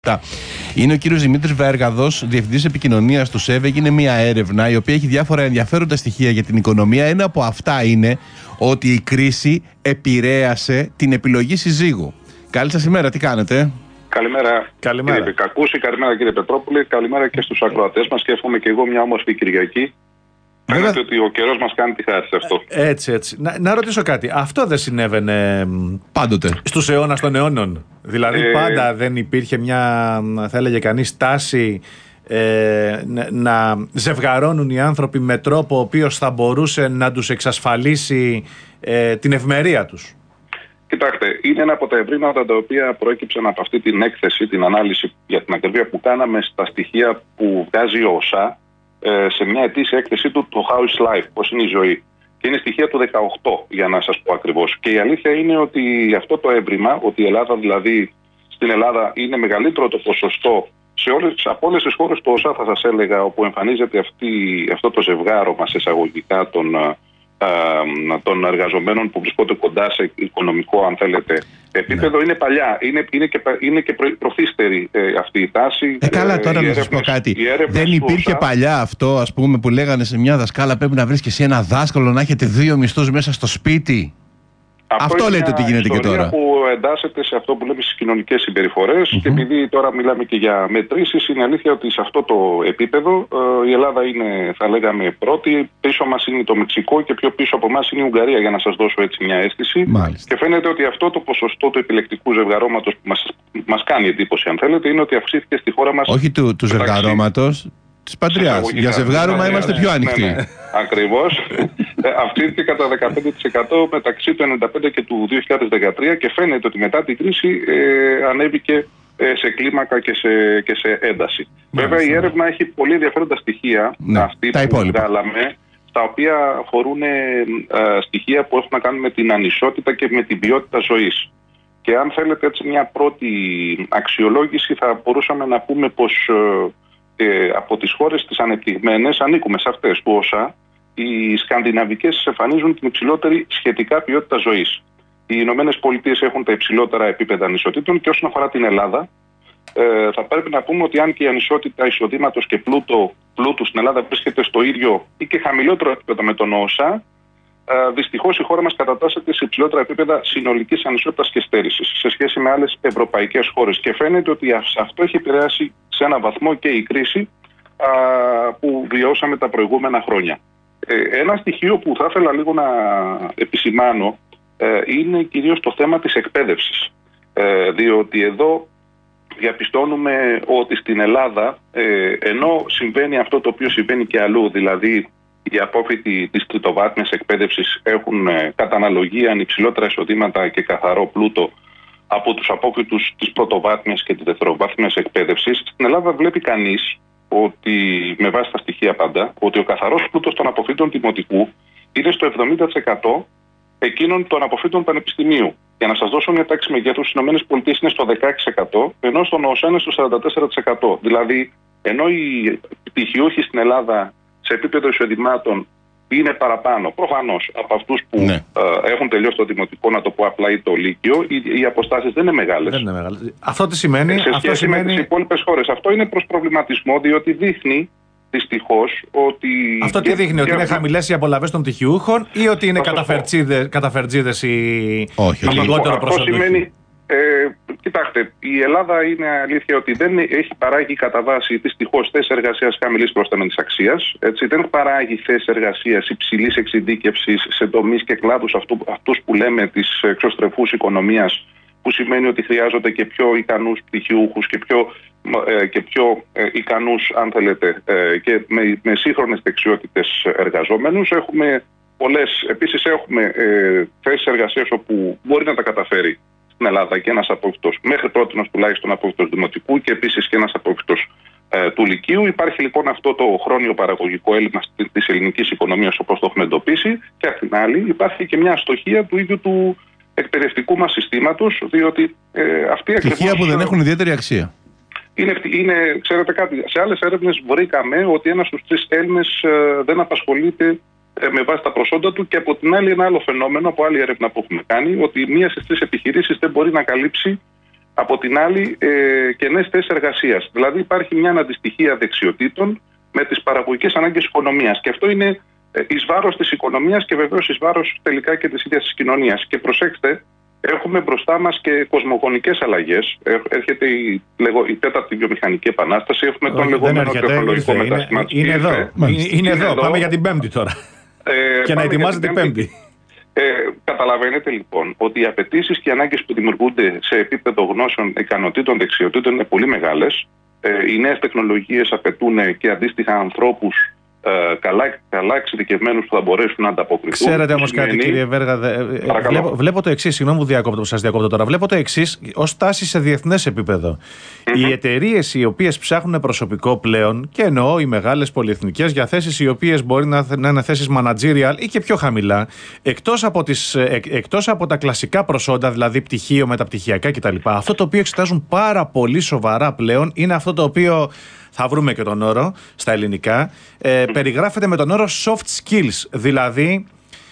Είναι ο κύριος Δημήτρης Βαεργαδός, Διευθυντής Επικοινωνίας του ΣΕΒ. Έγινε μια έρευνα η οποία έχει διάφορα ενδιαφέροντα στοιχεία για την οικονομία. Ένα από αυτά είναι ότι η κρίση επηρέασε την επιλογή συζύγου. Καλή σας ημέρα, τι κάνετε? Καλημέρα, κύριε Πικακούση, καλημέρα κύριε Πετρόπουλε, καλημέρα και στους ακροατές μας και εύχομαι και εγώ μια όμορφη Κυριακή. Φαίνεται ότι ο καιρός μας κάνει τη χάρη σε αυτό. Έτσι. Να ρωτήσω κάτι. Αυτό δεν συνέβαινε πάντοτε στους αιώνας των αιώνων? Δηλαδή πάντα δεν υπήρχε μια, θα έλεγε κανείς, τάση να ζευγαρώνουν οι άνθρωποι με τρόπο ο οποίος θα μπορούσε να τους εξασφαλίσει την ευμερία τους? Κοιτάξτε, είναι ένα από τα ευρήματα τα οποία προέκυψαν από αυτή την έκθεση, την ανάλυση για την ακρίβεια που κάναμε στα στοιχεία που βγάζει ο ΩΣΑ σε μια ετήσια έκθεσή του, το How is Life, πώς είναι η ζωή. Και είναι στοιχεία του 18, για να σας πω ακριβώς. Και η αλήθεια είναι ότι αυτό το έβριμα, ότι η Ελλάδα δηλαδή, στην Ελλάδα είναι μεγαλύτερο το ποσοστό από όλες τις χώρες του ΩΣΑ, θα σας έλεγα, όπου εμφανίζεται αυτό το ζευγάρωμα σε εισαγωγικά των εργαζομένων που βρισκόνται κοντά σε οικονομικό, αν θέλετε, επίπεδο, είναι παλιά. Είναι και προθύστερη αυτή η τάση. Καλά, τώρα να σας πω κάτι. Δεν υπήρχε παλιά αυτό, ας πούμε, που λέγανε σε μια δασκάλα πρέπει να βρεις και εσύ ένα δάσκαλο να έχετε 2 μισθούς μέσα στο σπίτι? Αυτό λέτε ότι γίνεται και τώρα. Που εντάσσεται σε αυτό που λέμε στις κοινωνικές συμπεριφορές, και επειδή τώρα μιλάμε και για μετρήσεις, είναι αλήθεια ότι σε αυτό το επίπεδο η Ελλάδα είναι, θα λέγαμε, πρώτη. Πίσω μας είναι το Μεξικό και πιο πίσω από εμάς είναι η Ουγγαρία, για να σας δώσω έτσι μια αίσθηση. Μάλιστα. Και φαίνεται ότι αυτό το ποσοστό του επιλεκτικού ζευγαρώματος που μας κάνει εντύπωση, αν θέλετε, είναι ότι αυξήθηκε στη χώρα μας. Όχι του ζευγαρώματος, της πατριάς. Για ζευγάρωμα είμαστε πιο ανοιχτοί. Ναι. Ακριβώς. Αυξήθηκε κατά 15% μεταξύ του 1995 και του 2013 και φαίνεται ότι μετά την κρίση ανέβηκε σε κλίμακα και σε ένταση. Βέβαια η έρευνα έχει πολύ ενδιαφέροντα στοιχεία, αυτή που βγάλαμε, τα οποία αφορούν στοιχεία που έχουν να κάνουν με την ανισότητα και με την ποιότητα ζωής. Και αν θέλετε έτσι μια πρώτη αξιολόγηση, θα μπορούσαμε να πούμε πως από τις χώρες τις ανεπτυγμένες, ανήκουμε σε αυτές του ΩΣΑ, οι σκανδιναβικές εμφανίζουν την υψηλότερη σχετικά ποιότητα ζωής. Οι Ηνωμένες Πολιτείες έχουν τα υψηλότερα επίπεδα ανισοτήτων, και όσον αφορά την Ελλάδα, θα πρέπει να πούμε ότι αν και η ανισότητα εισοδήματος και πλούτου στην Ελλάδα βρίσκεται στο ίδιο ή και χαμηλότερο επίπεδο με τον ΩΣΑ, δυστυχώς η χώρα μας κατατάσσεται σε υψηλότερα επίπεδα συνολικής ανισότητας και στέρησης σε σχέση με άλλες ευρωπαϊκές χώρες. Και φαίνεται ότι αυτό έχει επηρεάσει σε έναν βαθμό και η κρίση που βιώσαμε τα προηγούμενα χρόνια. Ένα στοιχείο που θα ήθελα λίγο να επισημάνω είναι κυρίως το θέμα της εκπαίδευσης. Διότι εδώ διαπιστώνουμε ότι στην Ελλάδα, ενώ συμβαίνει αυτό το οποίο συμβαίνει και αλλού, δηλαδή οι απόφοιτοι της τριτοβάθμιας εκπαίδευσης έχουν κατά αναλογία υψηλότερα εισοδήματα και καθαρό πλούτο από τους απόφοιτους της πρωτοβάθμιας και της δευτεροβάθμιας εκπαίδευσης, στην Ελλάδα βλέπει κανείς ότι, με βάση τα στοιχεία πάντα, ότι ο καθαρός πλούτος των αποφοίτων δημοτικού είναι στο 70% εκείνων των αποφοίτων πανεπιστημίου. Για να σας δώσω μια τάξη μεγέθους, στις ΗΠΑ είναι στο 16%, ενώ στον ΩΣΑ είναι στο 44%. Δηλαδή, ενώ οι πτυχιούχοι στην Ελλάδα σε επίπεδο εισοδημάτων είναι παραπάνω, προφανώς, από αυτούς που έχουν τελειώσει το δημοτικό, να το πω απλά, ή το λύκειο, οι αποστάσεις δεν είναι μεγάλες. Αυτό τι σημαίνει? Σε σχέση με τις υπόλοιπες χώρες. Αυτό είναι προς προβληματισμό, διότι δείχνει δυστυχώς ότι. Αυτό τι δείχνει, ότι είναι χαμηλές οι απολαβές των πτυχιούχων ή ότι είναι καταφερτζίδες οι λιγότερο προσοντούχοι? Κοιτάξτε, η Ελλάδα είναι αλήθεια ότι δεν έχει παράγει κατά βάση δυστυχώς θέσεις εργασίας χαμηλής προστάμενης αξίας. Δεν παράγει θέσεις εργασίας υψηλής εξειδίκευσης σε τομείς και κλάδους αυτούς που λέμε της εξωστρεφούς οικονομίας, που σημαίνει ότι χρειάζονται και πιο ικανούς πτυχιούχους και πιο ικανούς, αν θέλετε, και με σύγχρονες δεξιότητες εργαζόμενους. Επίσης έχουμε θέσεις εργασίας όπου μπορεί να τα καταφέρει στην Ελλάδα και ένας απόφοιτος, μέχρι πρώτη τουλάχιστον απόφοιτος δημοτικού, και επίσης και ένας απόφοιτος του λυκείου. Υπάρχει λοιπόν αυτό το χρόνιο παραγωγικό έλλειμμα της ελληνικής οικονομίας, όπως το έχουμε εντοπίσει, και απ' την άλλη υπάρχει και μια αστοχία του ίδιου του εκπαιδευτικού μας συστήματος, διότι αυτή ακριβώς. Στοιχεία που δεν έχουν ιδιαίτερη αξία. Ξέρετε κάτι, σε άλλες έρευνες βρήκαμε ότι 1 στους 3 Έλληνες δεν απασχολείται με βάση τα προσόντα του, και από την άλλη ένα άλλο φαινόμενο από άλλη έρευνα που έχουμε κάνει, ότι 1 στις 3 επιχειρήσεις δεν μπορεί να καλύψει από την άλλη κενές θέσεις εργασίας. Δηλαδή υπάρχει μια αναντιστοιχία δεξιοτήτων με τις παραγωγικές ανάγκες οικονομίας. Και αυτό είναι εις βάρος της οικονομίας και βεβαίως εις βάρος τελικά και της ίδιας της κοινωνίας. Και προσέξτε, έχουμε μπροστά μας και κοσμογονικές αλλαγές. Έρχεται η τέταρτη βιομηχανική επανάσταση. Έχουμε τον λεγόμενο τεχνολογικό μετασχηματισμό. Είναι εδώ. Πάμε για την Πέμπτη τώρα. Και να ετοιμάζεται την Πέμπτη. Καταλαβαίνετε λοιπόν ότι οι απαιτήσεις και οι ανάγκες που δημιουργούνται σε επίπεδο γνώσεων, ικανοτήτων, δεξιοτήτων είναι πολύ μεγάλες. Οι νέες τεχνολογίες απαιτούν και αντίστοιχα ανθρώπους καλά εξειδικευμένους που θα μπορέσουν να ανταποκριθούν. Ξέρετε όμως κάτι, κύριε Βέργα, βλέπω το εξής, συγγνώμη που σας διακόπτω τώρα, βλέπω το εξής ως τάση σε διεθνές επίπεδο. Οι εταιρείες οι οποίες ψάχνουν προσωπικό πλέον, και εννοώ οι μεγάλες πολυεθνικές για θέσεις οι οποίες μπορεί να είναι θέσεις managerial ή και πιο χαμηλά, εκτός από τα κλασικά προσόντα, δηλαδή πτυχίο, μεταπτυχιακά κτλ., αυτό το οποίο εξετάζουν πάρα πολύ σοβαρά πλέον είναι αυτό το οποίο θα βρούμε και τον όρο στα ελληνικά, περιγράφεται με τον όρο soft skills, δηλαδή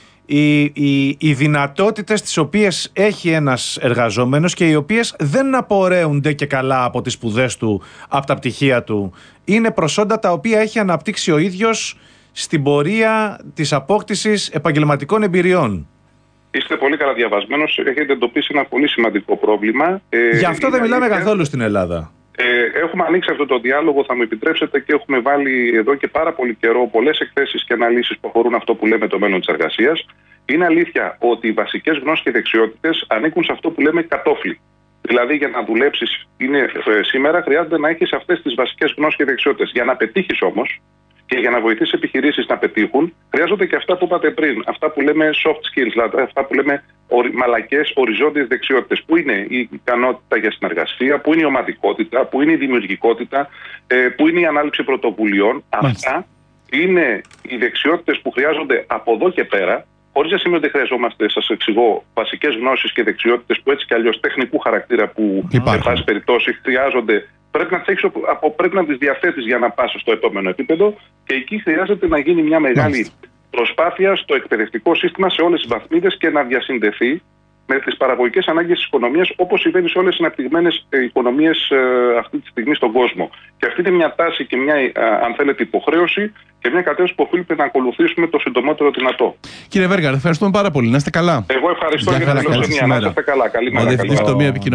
οι δυνατότητες τις οποίες έχει ένας εργαζόμενος και οι οποίες δεν απορρέονται και καλά από τις σπουδές του, από τα πτυχία του. Είναι προσόντα τα οποία έχει αναπτύξει ο ίδιος στην πορεία της απόκτησης επαγγελματικών εμπειριών. Είστε πολύ καλά διαβασμένος, έχετε εντοπίσει ένα πολύ σημαντικό πρόβλημα. Γι' αυτό δεν μιλάμε καθόλου στην Ελλάδα. Έχουμε ανοίξει αυτό το διάλογο, θα μου επιτρέψετε, και έχουμε βάλει εδώ και πάρα πολύ καιρό πολλές εκθέσεις και αναλύσεις που αφορούν αυτό που λέμε το μέλλον της εργασίας. Είναι αλήθεια ότι οι βασικές γνώσεις και δεξιότητες ανήκουν σε αυτό που λέμε κατόφλι. Δηλαδή, για να δουλέψεις σήμερα, χρειάζεται να έχεις αυτές τις βασικές γνώσεις και δεξιότητες. Για να πετύχεις όμως και για να βοηθήσεις επιχειρήσεις να πετύχουν, χρειάζονται και αυτά που είπατε πριν, αυτά που λέμε soft skills, δηλαδή αυτά που λέμε μαλακές οριζόντιες δεξιότητες. Πού είναι η ικανότητα για συνεργασία, πού είναι η ομαδικότητα, πού είναι η δημιουργικότητα, πού είναι η ανάληψη πρωτοβουλειών. Αυτά είναι οι δεξιότητες που χρειάζονται από εδώ και πέρα, χωρίς να σημαίνει ότι χρειαζόμαστε, σας εξηγώ, βασικές γνώσεις και δεξιότητες που έτσι κι αλλιώς τεχνικού χαρακτήρα που, σε πάση περιπτώσει, χρειάζονται. Πρέπει να τις διαθέτεις για να πας στο επόμενο επίπεδο, και εκεί χρειάζεται να γίνει μια μεγάλη προσπάθεια στο εκπαιδευτικό σύστημα σε όλες τις βαθμίδες και να διασυνδεθεί με τις παραγωγικές ανάγκες της οικονομίας, όπως συμβαίνει σε όλες τις αναπτυγμένες οικονομίες αυτή τη στιγμή στον κόσμο. Και αυτή είναι μια τάση και μια, αν θέλετε, υποχρέωση και μια κατεύθυνση που οφείλουμε να ακολουθήσουμε το συντομότερο δυνατό. Κύριε Βέργα, ευχαριστούμε πάρα πολύ. Να είστε καλά. Εγώ ευχαριστώ για την φιλοξενία. Να είστε καλά. Καλή μέρα.